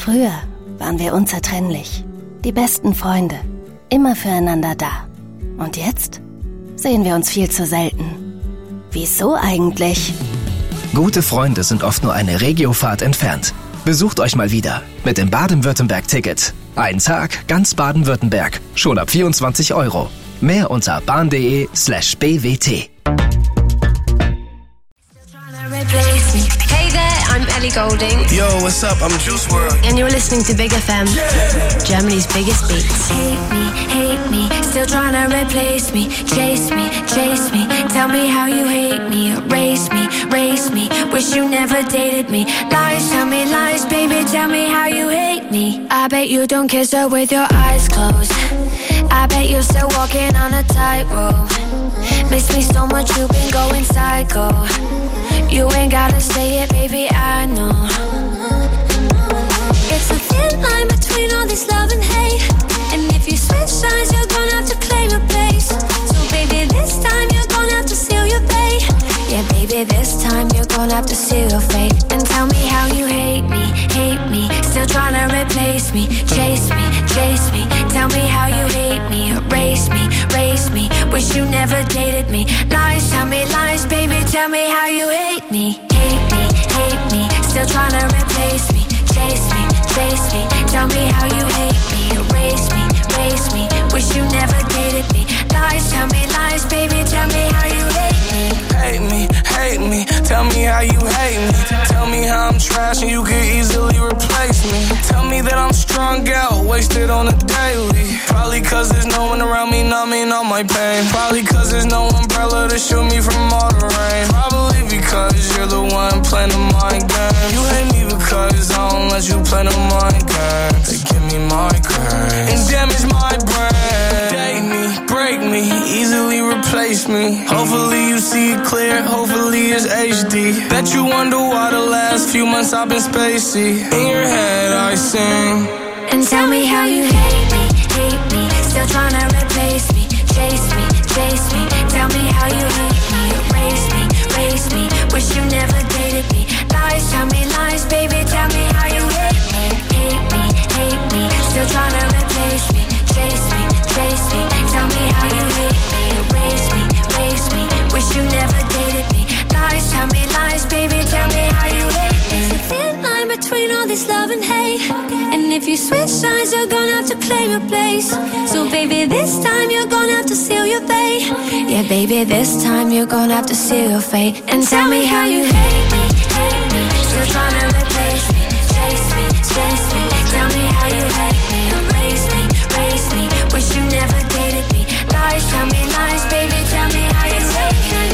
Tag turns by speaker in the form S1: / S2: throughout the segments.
S1: Früher waren wir unzertrennlich, die besten Freunde, immer füreinander da. Und jetzt sehen wir uns viel zu selten. Wieso eigentlich?
S2: Gute Freunde sind oft nur eine Regiofahrt entfernt. Besucht euch mal wieder mit dem Baden-Württemberg-Ticket. Ein Tag, ganz Baden-Württemberg. Schon ab 24 €. Mehr unter bahn.de/bwt.
S3: Hey there, I'm Ellie Goulding.
S4: Yo, what's up? I'm Juice WRLD.
S3: And you're listening to Big FM, Germany's biggest beats.
S5: Hate me, still trying to replace me. Chase me, tell me how you hate me. Erase me, wish you never dated me. Lies, tell me lies, baby, tell me how you hate me. I bet you don't kiss her with your eyes closed. I bet you're still walking on a tightrope. Miss me so much, you've been going psycho. You ain't gotta say it, baby, I know. It's a thin line between all this love and hate. And if you switch sides, you're gonna have to claim your place. So baby, this time you're gonna have to seal your fate. Yeah, baby, this time you're gonna have to seal your fate. And tell me how you hate me. Still trying to replace me. Chase me, tell me how you hate me. Erase me, wish you never dated me. Lies, tell me lies, baby, tell me how you hate me. Hate me, still trying to replace me. Chase me, tell me how you hate me. Erase me, wish you never dated me. Lies, tell me lies, baby, tell me how you hate me.
S4: Hate me, tell me how you hate me. Tell me how I'm trash and you could easily replace me. Tell me that I'm strung out, wasted on a daily. Probably cause there's no one around me numbing all my pain. Probably cause there's no umbrella to shield me from all the rain. Probably because you're the one playing the mind game. You hate me because I don't let you play the mind game. They give me migraines and damage my brain. Date me, break me, easily replace me. Hopefully you see it clear, hopefully it's HD. Bet you wonder why the last few months I've been spacey. In your head I sing.
S5: And tell me how you hate me. Still trying to replace me. Chase me, tell me how you hate me. Erase me, wish you never dated me. Lies, tell me lies, baby, tell me how you hate me. Hate me, still trying to replace me. Chase me, tell me how you hate me. Erase me, wish you never dated me. Lies, tell me lies, baby, tell me how you hate me. It's a thin line between all this love and hate. And if you switch sides, you're gonna have to claim your place. So baby, this time you're gonna have to seal your fate. Yeah, baby, this time you're gonna have to seal your fate. And tell me how you hate me. Still trying to replace me. Chase me, tell me how you hate me. Erase me, wish you never dated me. Lies, tell me lies, baby, tell me how you hate me.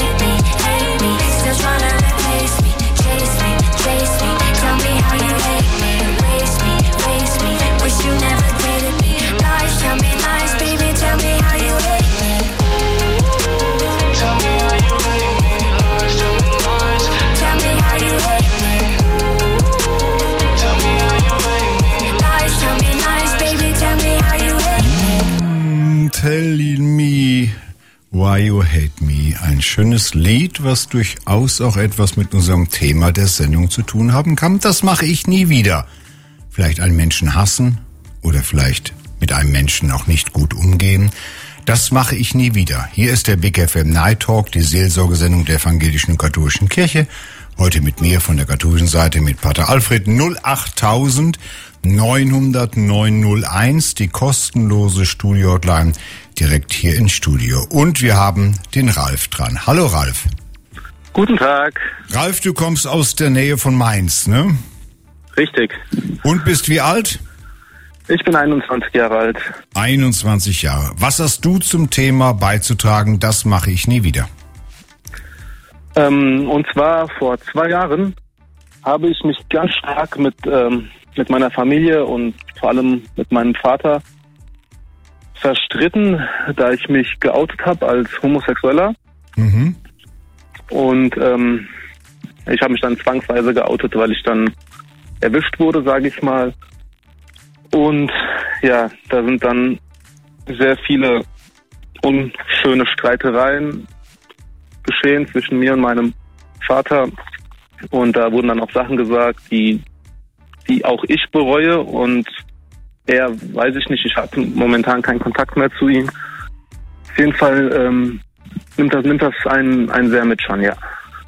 S5: Hate me, still trying to replace me. Chase me, tell me how you hate me. Erase me, wish you never dated me. Lies, tell me lies, baby, tell me how you hate me.
S4: Tell me how you hate me. Lies, tell me lies.
S5: Tell me how you hate me.
S4: Tell me how you hate me.
S5: Lies, tell me lies, baby, tell me how you hate me.
S6: Tell me why you hate me. Ein schönes Lied, was durchaus auch etwas mit unserem Thema der Sendung zu tun haben kann. Das mache ich nie wieder. Vielleicht einen Menschen hassen oder vielleicht mit einem Menschen auch nicht gut umgehen. Das mache ich nie wieder. Hier ist der Big FM Night Talk, die Seelsorgesendung der Evangelischen und Katholischen Kirche. Heute mit mir von der katholischen Seite mit Pater Alfred. 08000 900 901, die kostenlose Studio-Hotline direkt hier ins Studio. Und wir haben den Ralf dran. Hallo Ralf.
S7: Guten Tag.
S6: Ralf, du kommst aus der Nähe von Mainz, ne?
S7: Richtig.
S6: Und bist wie alt?
S7: Ich bin 21 Jahre alt.
S6: 21 Jahre. Was hast du zum Thema beizutragen? Das mache ich nie wieder.
S7: Und zwar vor 2 Jahren habe ich mich ganz stark mit meiner Familie und vor allem mit meinem Vater verstritten, da ich mich geoutet habe als Homosexueller.
S6: Mhm.
S7: Und ich habe mich dann zwangsweise geoutet, weil ich dann erwischt wurde, sage ich mal. Und ja, da sind dann sehr viele unschöne Streitereien geschehen zwischen mir und meinem Vater. Und da wurden dann auch Sachen gesagt, die die auch ich bereue, und er, weiß ich nicht, ich habe momentan keinen Kontakt mehr zu ihm. Auf jeden Fall nimmt das einen sehr mit schon, ja.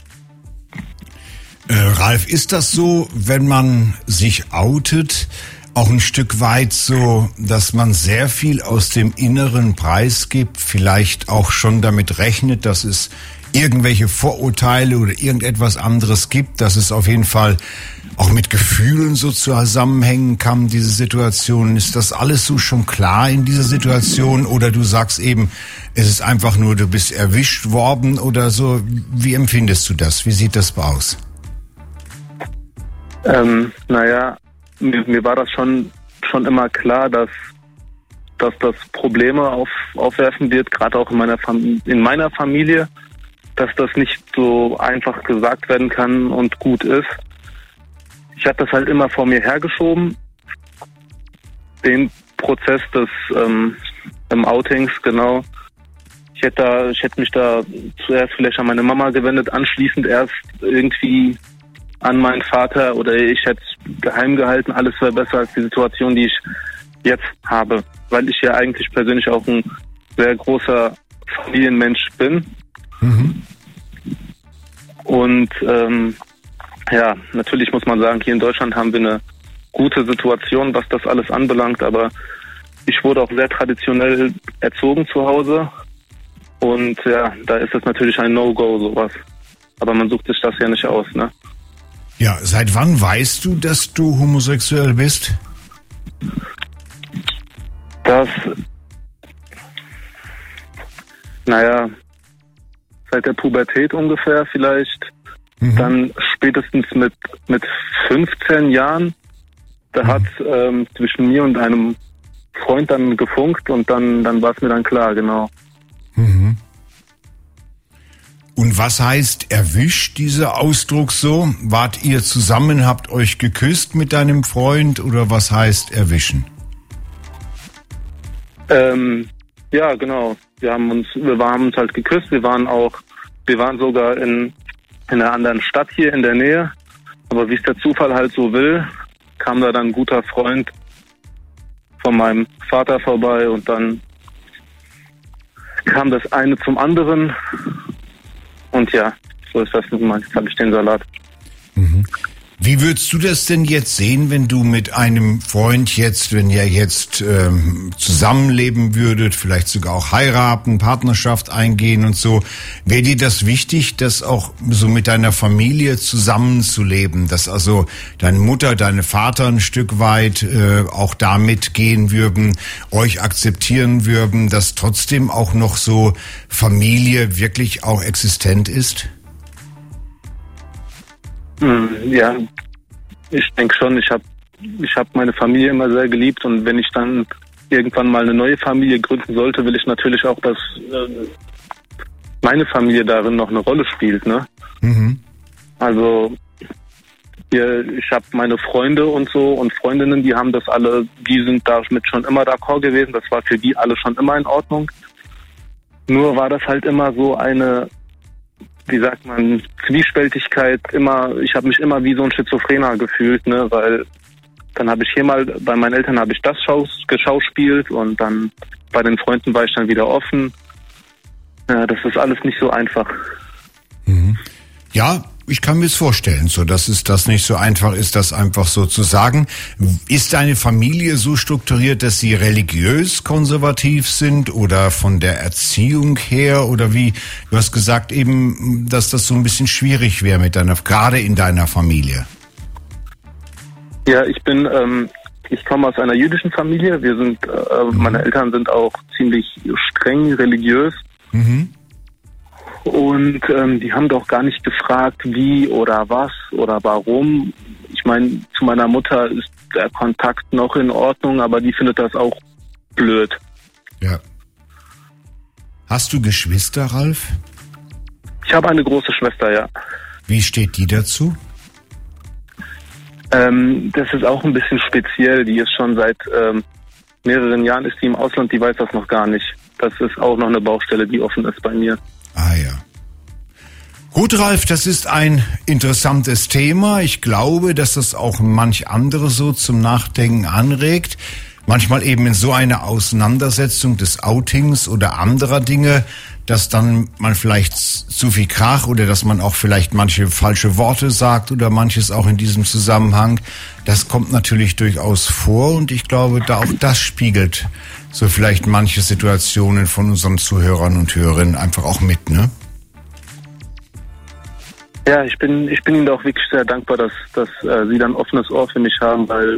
S6: Ralf, ist das so, wenn man sich outet, auch ein Stück weit so, dass man sehr viel aus dem Inneren preisgibt, vielleicht auch schon damit rechnet, dass es irgendwelche Vorurteile oder irgendetwas anderes gibt, dass es auf jeden Fall auch mit Gefühlen so zusammenhängen kann, diese Situation? Ist das alles so schon klar in dieser Situation, oder du sagst eben, es ist einfach nur, du bist erwischt worden oder so? Wie empfindest du das? Wie sieht das aus?
S7: Naja, mir war das schon immer klar, dass das Probleme aufwerfen wird, gerade auch in meiner Familie, dass das nicht so einfach gesagt werden kann und gut ist. Ich habe das halt immer vor mir hergeschoben, den Prozess des Outings, genau. Ich hätte mich da zuerst vielleicht an meine Mama gewendet, anschließend erst irgendwie an meinen Vater, oder ich hätte es geheim gehalten. Alles wäre besser als die Situation, die ich jetzt habe, weil ich ja eigentlich persönlich auch ein sehr großer Familienmensch bin. Mhm. Und ja, natürlich muss man sagen, hier in Deutschland haben wir eine gute Situation, was das alles anbelangt, aber ich wurde auch sehr traditionell erzogen zu Hause, und ja, da ist es natürlich ein No-Go, sowas. Aber man sucht sich das ja nicht aus, ne?
S6: Ja, seit wann weißt du, dass du homosexuell bist?
S7: Seit der Pubertät ungefähr vielleicht. Mhm. Dann spätestens mit 15 Jahren. Da hat zwischen mir und einem Freund dann gefunkt, und dann war es mir dann klar, genau.
S6: Mhm. Und was heißt erwischt, dieser Ausdruck so? Wart ihr zusammen, habt euch geküsst mit deinem Freund, oder was heißt erwischen?
S7: Ja, genau. Wir haben uns halt geküsst. Wir waren sogar in einer anderen Stadt hier in der Nähe. Aber wie es der Zufall halt so will, kam da dann ein guter Freund von meinem Vater vorbei, und dann kam das eine zum anderen. Und ja, so ist das nun mal. Jetzt habe ich den Salat.
S6: Mhm. Wie würdest du das denn jetzt sehen, wenn du mit einem Freund wenn ihr jetzt zusammenleben würdet, vielleicht sogar auch heiraten, Partnerschaft eingehen und so? Wäre dir das wichtig, das auch so mit deiner Familie zusammenzuleben, dass also deine Mutter, deine Vater ein Stück weit auch da mitgehen würden, euch akzeptieren würden, dass trotzdem auch noch so Familie wirklich auch existent ist?
S7: Ja, ich denke schon. Ich hab meine Familie immer sehr geliebt, und wenn ich dann irgendwann mal eine neue Familie gründen sollte, will ich natürlich auch, dass meine Familie darin noch eine Rolle spielt, ne? Mhm. Also ich habe meine Freunde und so und Freundinnen, die sind damit schon immer d'accord gewesen. Das war für die alle schon immer in Ordnung. Nur war das halt immer so eine, wie sagt man, Zwiespältigkeit, ich habe mich immer wie so ein Schizophrener gefühlt, ne, weil dann habe ich hier mal, bei meinen Eltern habe ich das geschauspielt, und dann bei den Freunden war ich dann wieder offen. Ja, das ist alles nicht so einfach.
S6: Mhm. Ja, ich kann mir es vorstellen, so dass das nicht so einfach ist, das einfach so zu sagen. Ist deine Familie so strukturiert, dass sie religiös konservativ sind oder von der Erziehung her, oder wie? Du hast gesagt eben, dass das so ein bisschen schwierig wäre gerade in deiner Familie.
S7: Ja, ich komme aus einer jüdischen Familie. Meine Eltern sind auch ziemlich streng religiös. Mhm. Und die haben doch gar nicht gefragt, wie oder was oder warum. Ich meine, zu meiner Mutter ist der Kontakt noch in Ordnung, aber die findet das auch blöd.
S6: Ja. Hast du Geschwister, Ralf?
S7: Ich habe eine große Schwester, ja.
S6: Wie steht die dazu?
S7: Das ist auch ein bisschen speziell. Die ist schon seit mehreren Jahren ist die im Ausland, die weiß das noch gar nicht. Das ist auch noch eine Baustelle, die offen ist bei mir.
S6: Ah ja. Gut, Ralf, das ist ein interessantes Thema. Ich glaube, dass das auch manch andere so zum Nachdenken anregt. Manchmal eben in so einer Auseinandersetzung des Outings oder anderer Dinge, dass dann man vielleicht zu viel Krach oder dass man auch vielleicht manche falsche Worte sagt oder manches auch in diesem Zusammenhang. Das kommt natürlich durchaus vor und ich glaube, da auch das spiegelt so vielleicht manche Situationen von unseren Zuhörern und Hörerinnen einfach auch mit, ne?
S7: Ja, ich bin Ihnen auch wirklich sehr dankbar, dass Sie dann ein offenes Ohr für mich haben, weil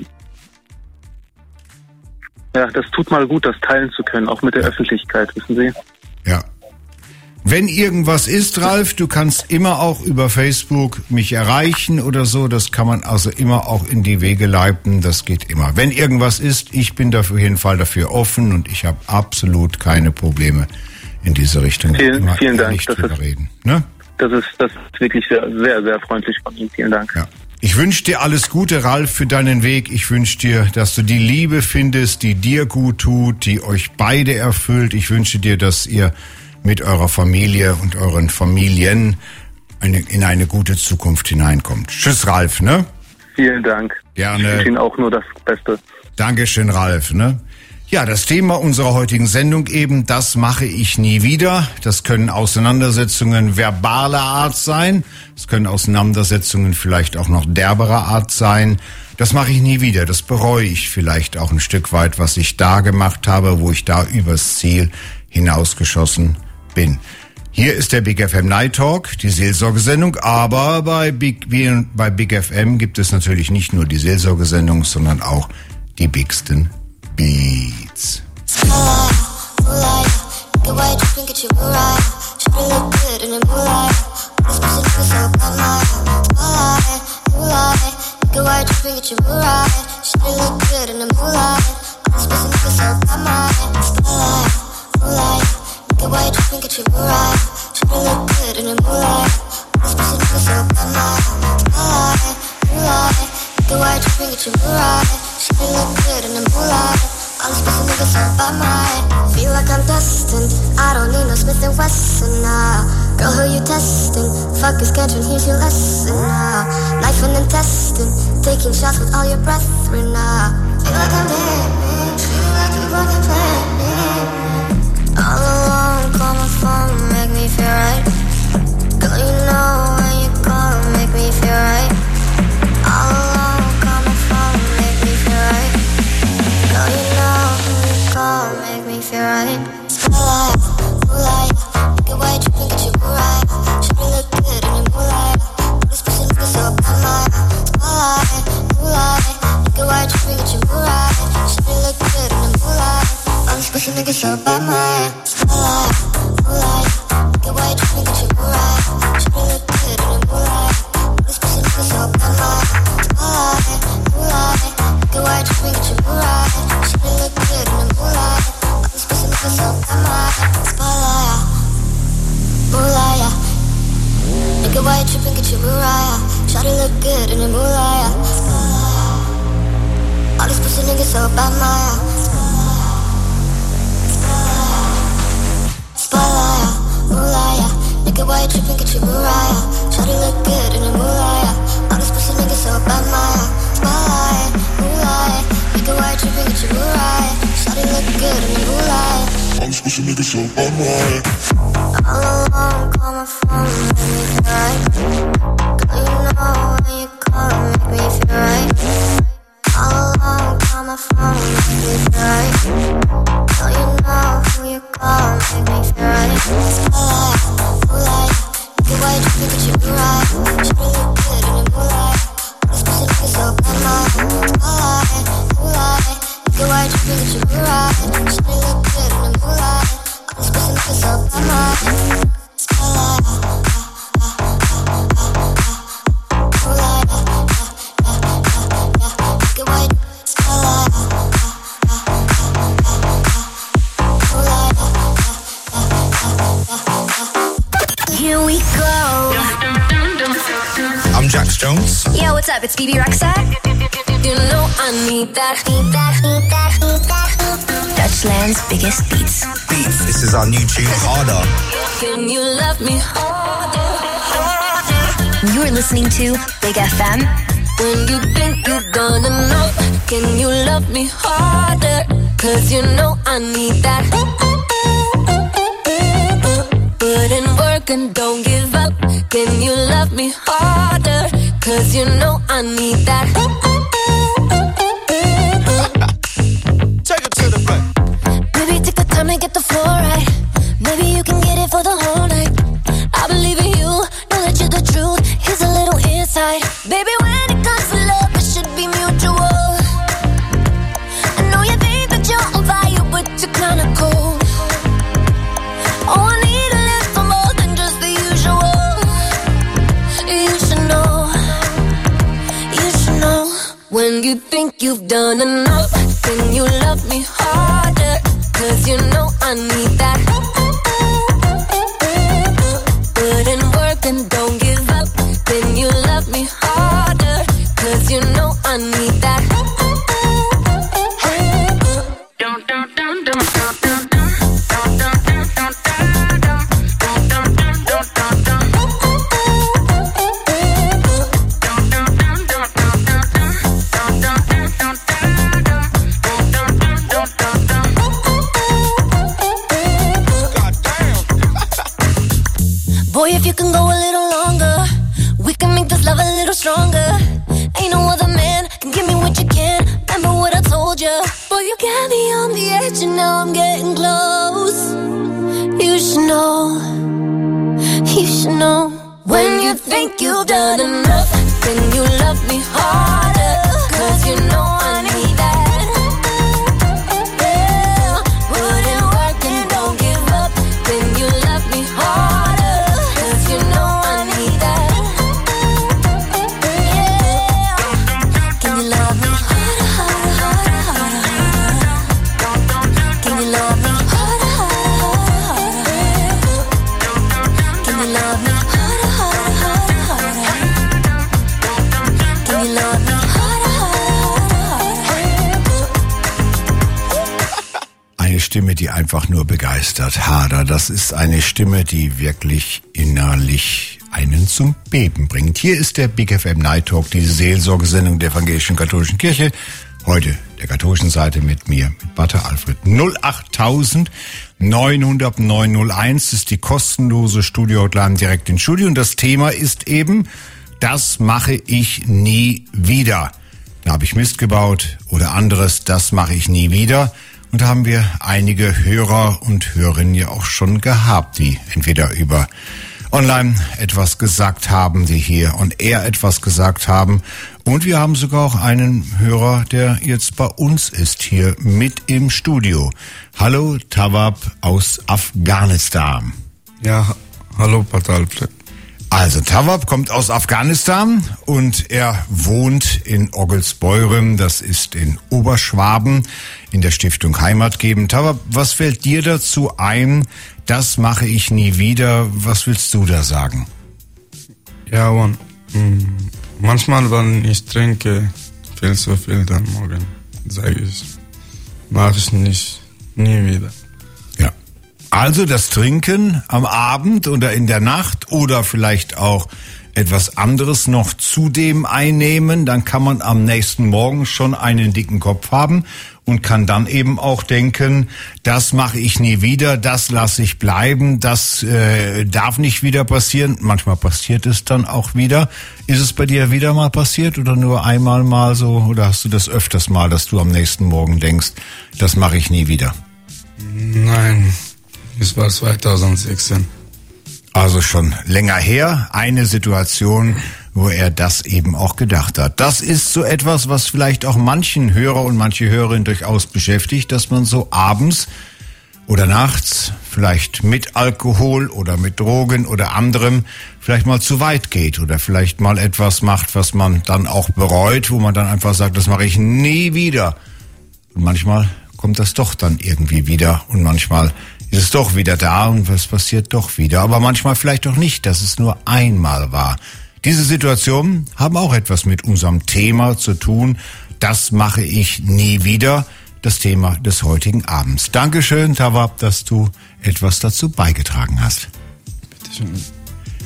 S7: ja, das tut mal gut, das teilen zu können, auch mit der Öffentlichkeit, wissen Sie?
S6: Ja. Wenn irgendwas ist, Ralf, du kannst immer auch über Facebook mich erreichen oder so. Das kann man also immer auch in die Wege leiten. Das geht immer. Wenn irgendwas ist, ich bin dafür auf jeden Fall dafür offen und ich habe absolut keine Probleme in diese Richtung.
S7: Vielen Dank.
S6: Reden, ne?
S7: Das ist wirklich sehr, sehr, sehr freundlich von Ihnen. Vielen Dank.
S6: Ja. Ich wünsche dir alles Gute, Ralf, für deinen Weg. Ich wünsche dir, dass du die Liebe findest, die dir gut tut, die euch beide erfüllt. Ich wünsche dir, dass ihr mit eurer Familie und euren Familien in eine gute Zukunft hineinkommt. Tschüss, Ralf, ne?
S7: Vielen Dank.
S6: Gerne.
S7: Ich wünsche Ihnen auch nur das Beste.
S6: Dankeschön, Ralf, ne? Ja, das Thema unserer heutigen Sendung eben, das mache ich nie wieder. Das können Auseinandersetzungen verbaler Art sein. Es können Auseinandersetzungen vielleicht auch noch derberer Art sein. Das mache ich nie wieder. Das bereue ich vielleicht auch ein Stück weit, was ich da gemacht habe, wo ich da übers Ziel hinausgeschossen bin. Hier ist der Big FM Night Talk, die Seelsorgesendung, aber bei Big FM gibt es natürlich nicht nur die Seelsorgesendung, sondern auch die bigsten Beats.
S5: Feel like I'm destined. I don't need no Smith & Wesson now. Girl, who you testing? Fuck is catching, here's your lesson now. Life and intestine, taking shots with all your brethren now. Feel like I'm living, feel like you wanna play me. All alone, call my phone, make me feel right. Girl, you know when you call, make me feel right. All alone, call my phone, make me feel right. Girl, you know when you call, make me feel right. Spotlight, moonlight, look at why you tripping, get you right. Should we look good in the moonlight? All this pussy niggas so bad, my spotlight, moonlight, look at why you tripping, get you right. Should we look good in the moonlight? All this pussy niggas so bad, my spotlight, moonlight, look at why you tripping, get you right. Should we look good in the moonlight? All this pussy niggas so bad, my spotlight, moonlight, look at why you tripping, get you right. Should we look good in the moonlight? All this pussy niggas so bad, my spotlight, moonlight. Nigga, why you tripping, get your Mariah? Shawty look good in the moonlight. All these pussy niggas so bad, Maya. Spotlight, moonlight. Nigga, why you tripping, get your Mariah? Shawty look good in the moonlight. All these pussy niggas so bad, Maya. Spotlight, moonlight. Nigga, why you tripping, get your Mariah? Shawty look good in the moonlight. All these pussy niggas so bad, Maya. All alone, call my phone, make me feel right. Girl, you know when you call, make me feel right. All alone, call my phone, make me feel right. Girl, you know who you call, make me feel right. Spotlight, moonlight, look at why you tripping, get you right. Should we look good in the moonlight? All this pussy niggas so bad, my spotlight, moonlight, look at why you tripping, get you right. Should we look good in the moonlight? All this pussy niggas so bad, my spotlight, moonlight, look at why you spotlight, moonlight. Here we go.
S8: I'm Jax Jones.
S5: Yo, what's up? It's BB Rexha. You know I need that. Dutchland's biggest beats.
S8: This is our new tune, Harder.
S5: Can you love me harder?
S3: You're listening to Big FM.
S5: When you think you've done enough, can you love me harder? 'Cause you know I need that. Put in work and don't give up. Can you love me harder? 'Cause you know I need that.
S8: Take it to the front.
S5: Maybe take the time to get the floor right. Maybe you can get it for the whole night. I believe in you, know that you're the truth. Here's a little insight. Baby, when it comes to love, it should be mutual. I know you think that you're on fire, but you're kinda cold. Oh, I need a little more than just the usual. You should know, when you think you've done enough, then you love me harder. 'Cause you know I need that. Put in work and don't give up. Then you love me harder. 'Cause you know I need that. Boy, if you can go a little longer, we can make this love a little stronger. Ain't no other man can give me what you can. Remember what I told you. Boy, you got me on the edge and now I'm getting close. You should know, when you think you've done enough, then you love me harder. 'Cause you know I need that. Yeah, put in work and don't give up. Then you love me harder. 'Cause you know I need that. Yeah, can you love me harder, harder, harder, harder, harder? Can you love me harder, harder, harder, harder? Can you love me harder, harder, harder, harder? Can you love me harder, harder, harder?
S6: Eine Stimme, die einfach nur begeistert. Harder, das ist eine Stimme, die wirklich innerlich einen zum Beben bringt. Hier ist der Big FM Night Talk, diese Seelsorgesendung der Evangelischen Katholischen Kirche. Heute der katholischen Seite mit mir, mit Pater Alfred. 08000 900 901 ist die kostenlose Studio-Hotline direkt ins Studio. Und das Thema ist eben, das mache ich nie wieder. Da habe ich Mist gebaut oder anderes, das mache ich nie wieder. Und da haben wir einige Hörer und Hörerinnen ja auch schon gehabt, die entweder über online etwas gesagt haben, die hier on air etwas gesagt haben. Und wir haben sogar auch einen Hörer, der jetzt bei uns ist, hier mit im Studio. Hallo, Tawab aus Afghanistan.
S9: Ja, hallo, Pater Alfred.
S6: Also Tawab kommt aus Afghanistan und er wohnt in Oggelsbeuren, das ist in Oberschwaben, in der Stiftung Heimat geben. Tawab, was fällt dir dazu ein? Das mache ich nie wieder. Was willst du da sagen?
S9: Ja, manchmal, wenn ich trinke viel zu viel, dann morgen sage ich, mache ich nicht, nie wieder.
S6: Ja. Also das Trinken am Abend oder in der Nacht oder vielleicht auch etwas anderes noch zudem einnehmen, dann kann man am nächsten Morgen schon einen dicken Kopf haben und kann dann eben auch denken, das mache ich nie wieder, das lasse ich bleiben, das darf nicht wieder passieren. Manchmal passiert es dann auch wieder. Ist es bei dir wieder mal passiert oder nur einmal mal so, oder hast du das öfters mal, dass du am nächsten Morgen denkst, das mache ich nie wieder?
S9: Nein, es war 2016.
S6: Also schon länger her, eine Situation, wo er das eben auch gedacht hat. Das ist so etwas, was vielleicht auch manchen Hörer und manche Hörerin durchaus beschäftigt, dass man so abends oder nachts, vielleicht mit Alkohol oder mit Drogen oder anderem, vielleicht mal zu weit geht oder vielleicht mal etwas macht, was man dann auch bereut, wo man dann einfach sagt, das mache ich nie wieder. Und manchmal kommt das doch dann irgendwie wieder und manchmal ist es doch wieder da und was passiert doch wieder. Aber manchmal vielleicht auch nicht, dass es nur einmal war. Diese Situationen haben auch etwas mit unserem Thema zu tun. Das mache ich nie wieder. Das Thema des heutigen Abends. Dankeschön, Tawab, dass du etwas dazu beigetragen hast.
S9: Bitte schön.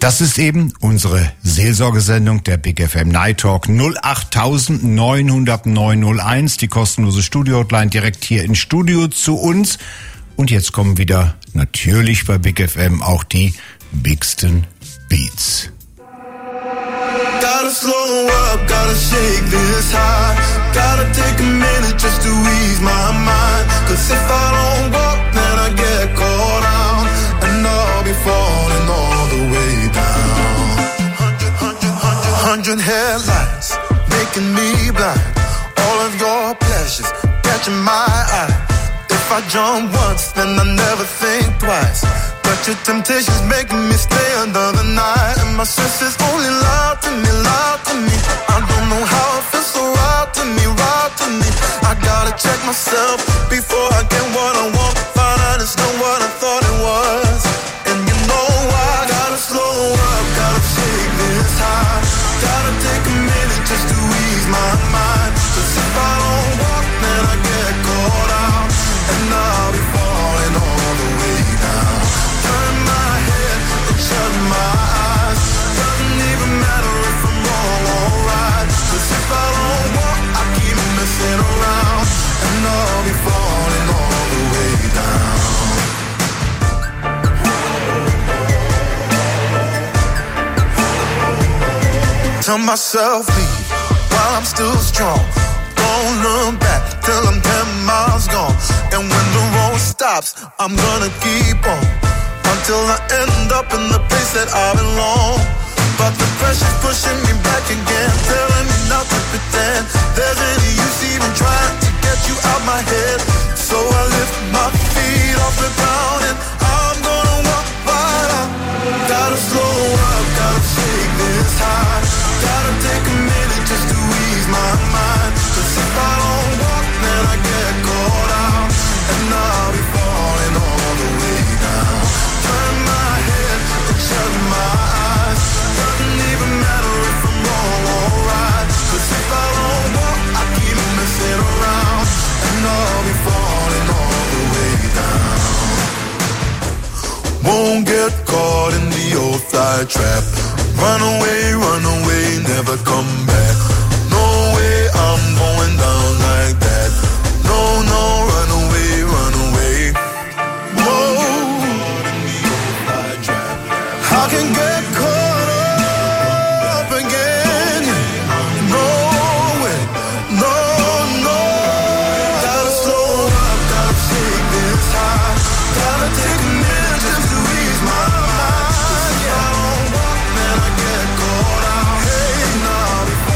S6: Das ist eben unsere Seelsorgesendung, der Big FM Night Talk 08000 900 901, die kostenlose Studio-Hotline direkt hier ins Studio zu uns. Und jetzt kommen wieder natürlich bei Big FM auch die bigsten Beats.
S10: Gotta slow up, gotta shake this high. Gotta take a minute just to ease my mind. Cause if I don't walk, then I get caught out. And I'll be falling all the way down. 100 headlights, making me blind. All of your pleasures, catching my eye. If I jump once, then I never think twice. But your temptation's making me stay another night. And my senses only lie to me, lie to me. I don't know how it feels so right to me, right to me. I gotta check myself before I get what I want. Find out it's not what I thought it was. And you know I gotta slow up, gotta shake this high. Gotta take a minute just to ease my mind. Cause if I don't walk, then I get caught out. And I'll be falling all the way down. Turn my head and shut my eyes. Doesn't even matter if I'm wrong or right. Cause if I don't walk, I keep messing around. And I'll be falling all the way down. Tell myself leave while I'm still strong. Don't look back till I'm 10 miles gone. And when the road stops, I'm gonna keep on until I end up in the place that I belong. But the pressure's pushing me back again, telling me not to pretend there's any use even trying to get you out my head. So I lift my feet off the ground and I'm gonna walk right out. Gotta slow up, gotta shake this high. Gotta take a minute just to ease my mind. Cause if I don't walk, then I get caught out. And I'll be falling all the way down. Turn my head and shut my eyes. Doesn't even matter if I'm wrong or right. Cause if I don't walk, I keep messing around. And I'll be falling all the way down. Won't get caught in the old fly trap. Run away, never come back. No way, I'm going down like that. No, run away. Whoa, I can get caught up again. No way, no. Gotta slow up, gotta shake this high. Gotta take a minute just to ease my mind. Cause if I don't walk, then I get caught out. Hey, now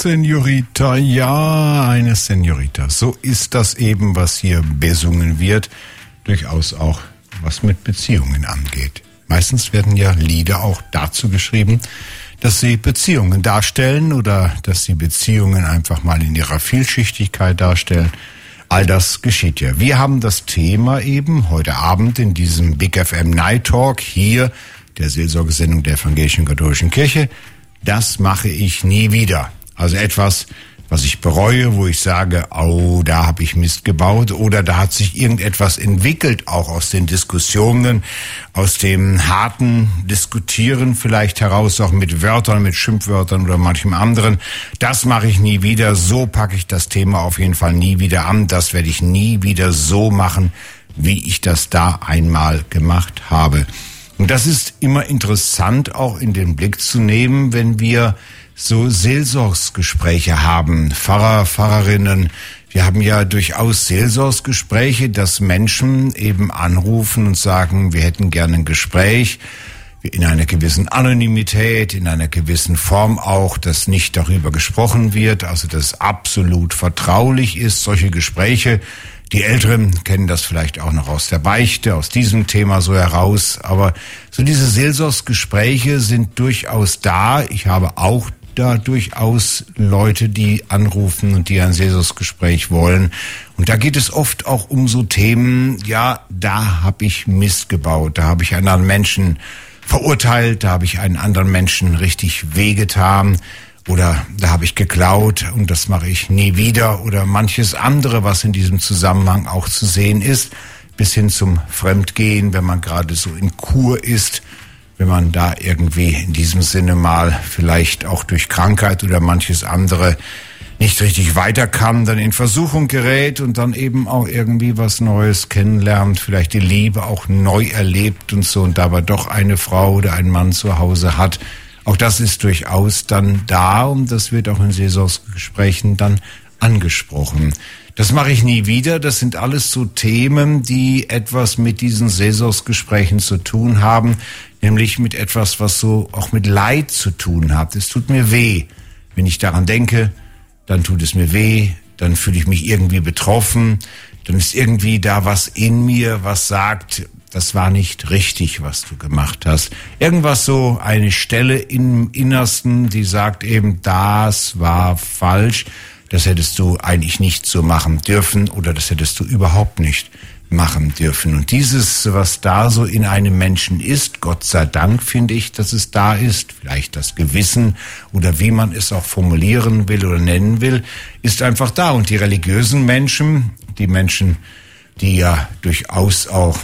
S6: Senorita, ja, eine Senorita. So ist das eben, was hier besungen wird. Durchaus auch, was mit Beziehungen angeht. Meistens werden ja Lieder auch dazu geschrieben, dass sie Beziehungen darstellen oder dass sie Beziehungen einfach mal in ihrer Vielschichtigkeit darstellen. All das geschieht ja. Wir haben das Thema eben heute Abend in diesem Big FM Night Talk hier, der Seelsorgesendung der Evangelischen Katholischen Kirche. Das mache ich nie wieder. Also etwas, was ich bereue, wo ich sage, oh, da habe ich Mist gebaut oder da hat sich irgendetwas entwickelt, auch aus den Diskussionen, aus dem harten Diskutieren vielleicht heraus, auch mit Wörtern, mit Schimpfwörtern oder manchem anderen. Das mache ich nie wieder. So packe ich das Thema auf jeden Fall nie wieder an. Das werde ich nie wieder so machen, wie ich das da einmal gemacht habe. Und das ist immer interessant, auch in den Blick zu nehmen, wenn wir so Seelsorgsgespräche haben, Pfarrer, Pfarrerinnen. Wir haben ja durchaus Seelsorgsgespräche, dass Menschen eben anrufen und sagen, wir hätten gerne ein Gespräch in einer gewissen Anonymität, in einer gewissen Form auch, dass nicht darüber gesprochen wird, also dass absolut vertraulich ist, solche Gespräche. Die Älteren kennen das vielleicht auch noch aus der Beichte, aus diesem Thema so heraus. Aber so diese Seelsorgsgespräche sind durchaus da. Ich habe auch da durchaus Leute, die anrufen und die ein Seelsorgsgespräch wollen. Und da geht es oft auch um so Themen, ja, da habe ich Mist gebaut, da habe ich einen anderen Menschen verurteilt, da habe ich einen anderen Menschen richtig wehgetan. Oder da habe ich geklaut und das mache ich nie wieder. Oder manches andere, was in diesem Zusammenhang auch zu sehen ist, bis hin zum Fremdgehen, wenn man gerade so in Kur ist, wenn man da irgendwie in diesem Sinne mal vielleicht auch durch Krankheit oder manches andere nicht richtig weiter kann, dann in Versuchung gerät und dann eben auch irgendwie was Neues kennenlernt, vielleicht die Liebe auch neu erlebt und so und dabei doch eine Frau oder einen Mann zu Hause hat. Auch das ist durchaus dann da und das wird auch in Seelsorgsgesprächen dann angesprochen. Das mache ich nie wieder. Das sind alles so Themen, die etwas mit diesen Seelsorgsgesprächen zu tun haben, nämlich mit etwas, was so auch mit Leid zu tun hat. Es tut mir weh. Wenn ich daran denke, dann tut es mir weh, dann fühle ich mich irgendwie betroffen, dann ist irgendwie da was in mir, was sagt, das war nicht richtig, was du gemacht hast. Irgendwas so, eine Stelle im Innersten, die sagt eben, das war falsch, das hättest du eigentlich nicht so machen dürfen oder das hättest du überhaupt nicht machen dürfen. Und dieses, was da so in einem Menschen ist, Gott sei Dank finde ich, dass es da ist, vielleicht das Gewissen oder wie man es auch formulieren will oder nennen will, ist einfach da. Und die religiösen Menschen, die Menschen, die ja durchaus auch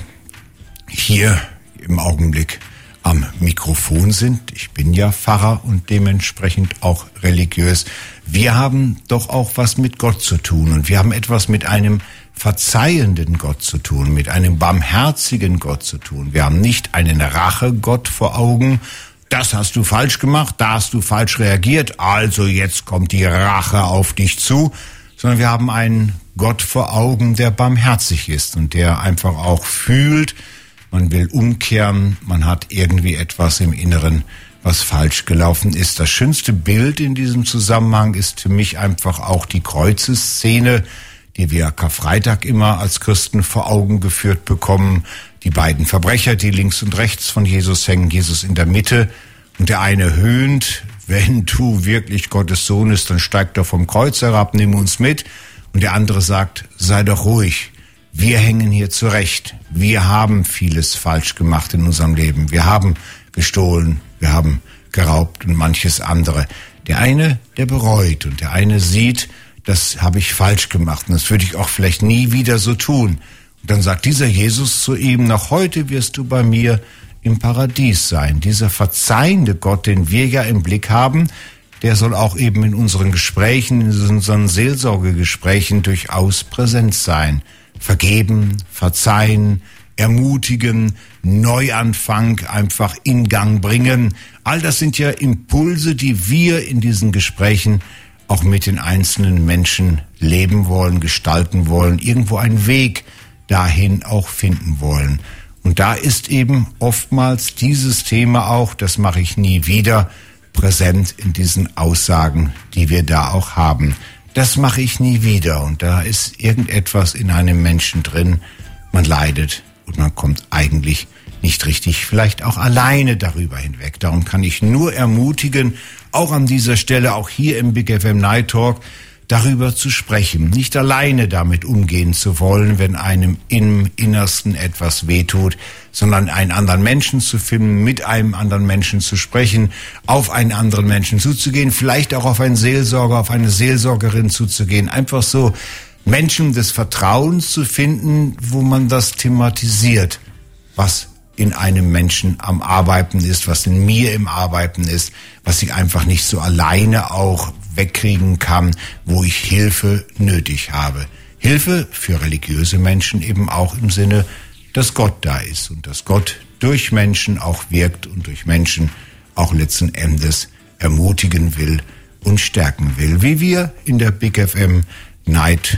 S6: hier im Augenblick am Mikrofon sind. Ich bin ja Pfarrer und dementsprechend auch religiös. Wir haben doch auch was mit Gott zu tun und wir haben etwas mit einem verzeihenden Gott zu tun, mit einem barmherzigen Gott zu tun. Wir haben nicht einen Rachegott vor Augen. Das hast du falsch gemacht, da hast du falsch reagiert, also jetzt kommt die Rache auf dich zu, sondern wir haben einen Gott vor Augen, der barmherzig ist und der einfach auch fühlt, man will umkehren, man hat irgendwie etwas im Inneren, was falsch gelaufen ist. Das schönste Bild in diesem Zusammenhang ist für mich einfach auch die Kreuzesszene, die wir Karfreitag immer als Christen vor Augen geführt bekommen. Die beiden Verbrecher, die links und rechts von Jesus hängen, Jesus in der Mitte. Und der eine höhnt, wenn du wirklich Gottes Sohn bist, dann steig doch vom Kreuz herab, nimm uns mit. Und der andere sagt, sei doch ruhig. Wir hängen hier zurecht. Wir haben vieles falsch gemacht in unserem Leben. Wir haben gestohlen, wir haben geraubt und manches andere. Der eine, der bereut und der eine sieht, das habe ich falsch gemacht und das würde ich auch vielleicht nie wieder so tun. Und dann sagt dieser Jesus zu ihm, noch heute wirst du bei mir im Paradies sein. Dieser verzeihende Gott, den wir ja im Blick haben, der soll auch eben in unseren Gesprächen, in unseren Seelsorgegesprächen durchaus präsent sein. Vergeben, verzeihen, ermutigen, Neuanfang einfach in Gang bringen. All das sind ja Impulse, die wir in diesen Gesprächen auch mit den einzelnen Menschen leben wollen, gestalten wollen, irgendwo einen Weg dahin auch finden wollen. Und da ist eben oftmals dieses Thema auch, das mache ich nie wieder, präsent in diesen Aussagen, die wir da auch haben. Das mache ich nie wieder. Und da ist irgendetwas in einem Menschen drin. Man leidet und man kommt eigentlich nicht richtig, vielleicht auch alleine darüber hinweg. Darum kann ich nur ermutigen, auch an dieser Stelle, auch hier im Big FM Night Talk, darüber zu sprechen, nicht alleine damit umgehen zu wollen, wenn einem im Innersten etwas wehtut, sondern einen anderen Menschen zu finden, mit einem anderen Menschen zu sprechen, auf einen anderen Menschen zuzugehen, vielleicht auch auf einen Seelsorger, auf eine Seelsorgerin zuzugehen, einfach so Menschen des Vertrauens zu finden, wo man das thematisiert, was in einem Menschen am Arbeiten ist, was in mir im Arbeiten ist, was ich einfach nicht so alleine auch wegkriegen kann, wo ich Hilfe nötig habe. Hilfe für religiöse Menschen eben auch im Sinne, dass Gott da ist und dass Gott durch Menschen auch wirkt und durch Menschen auch letzten Endes ermutigen will und stärken will, wie wir in der Big FM Night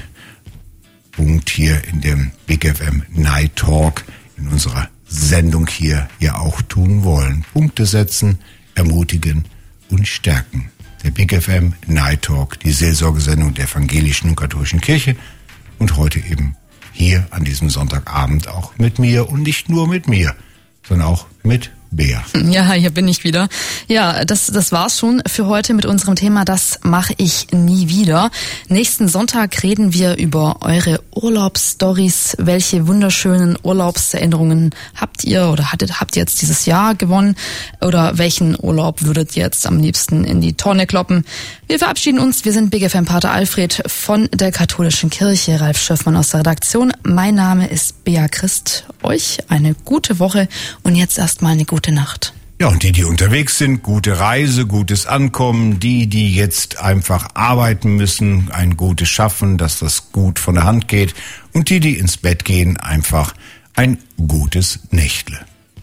S6: Punkt hier in dem Big FM Night Talk in unserer Sendung hier ja auch tun wollen. Punkte setzen, ermutigen und stärken. Der Big FM Night Talk, die Seelsorgesendung der evangelischen und katholischen Kirche und heute eben hier an diesem Sonntagabend auch mit mir und nicht nur mit mir, sondern auch mit Bea.
S11: Ja, hier bin ich wieder. Ja, das war's schon für heute mit unserem Thema Das mache ich nie wieder. Nächsten Sonntag reden wir über eure Urlaubsstories. Welche wunderschönen Urlaubserinnerungen habt ihr oder habt ihr jetzt dieses Jahr gewonnen? Oder welchen Urlaub würdet ihr jetzt am liebsten in die Tonne kloppen? Wir verabschieden uns. Wir sind Big FM Pater Alfred von der Katholischen Kirche, Ralf Schöffmann aus der Redaktion. Mein Name ist Bea Christ. Euch eine gute Woche und jetzt erstmal eine gute Nacht.
S6: Ja, und die unterwegs sind, gute Reise, gutes Ankommen. Die jetzt einfach arbeiten müssen, ein gutes Schaffen, dass das gut von der Hand geht. Und die ins Bett gehen, einfach ein gutes Nächtle.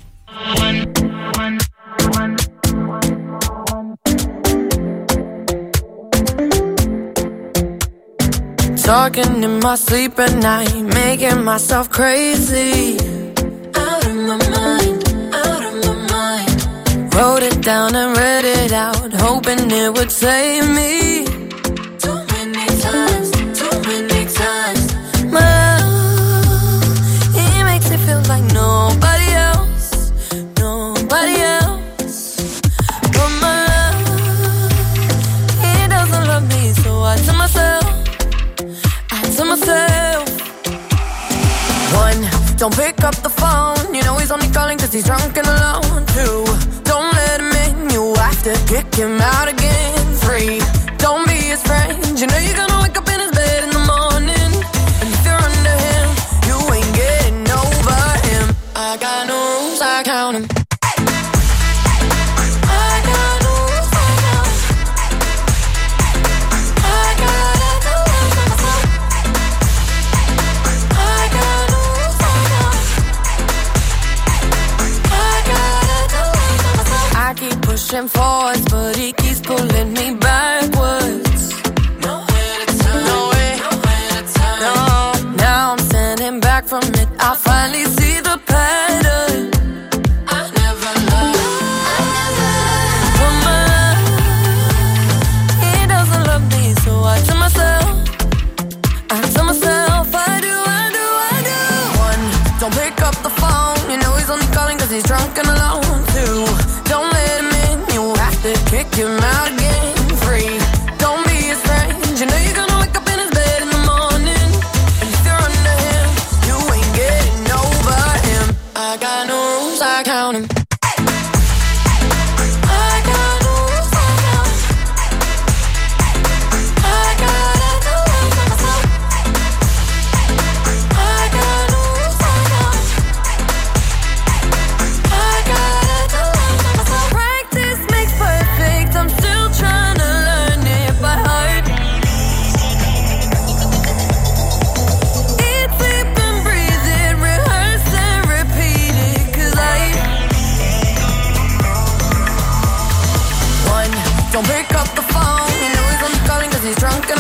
S12: Talking in my sleep at night, making myself crazy. Out of my mind. Wrote it down and read it out, hoping it would save me. Too many times. My love, he makes it feel like nobody else. But my love, he doesn't love me, so I tell myself. One, don't pick up the phone, you know he's only calling 'cause he's drunk and alone. Two, don't let him in, you have to kick him out again. Three, don't be his friend, you know you're gonna wake up in his bed in the morning. And if you're under him, you ain't getting over him. I got no rules, I count him. Pushing forwards, but he keeps pulling me backwards. Nowhere to turn. No, now I'm standing back from it. I finally see the pattern. I never loved. For my love, he doesn't love me, so I tell myself, I do. One, don't pick up the phone, you know he's only calling 'cause he's drunk and alone. Two, don't let him in, you have to kick him out again. Three, don't be his friend, you know you're gonna wake up in his bed in the morning. And if you're under him, you ain't getting over him. I got no rules, I count him. Don't pick up the phone, you know he's only calling 'cause he's drunk and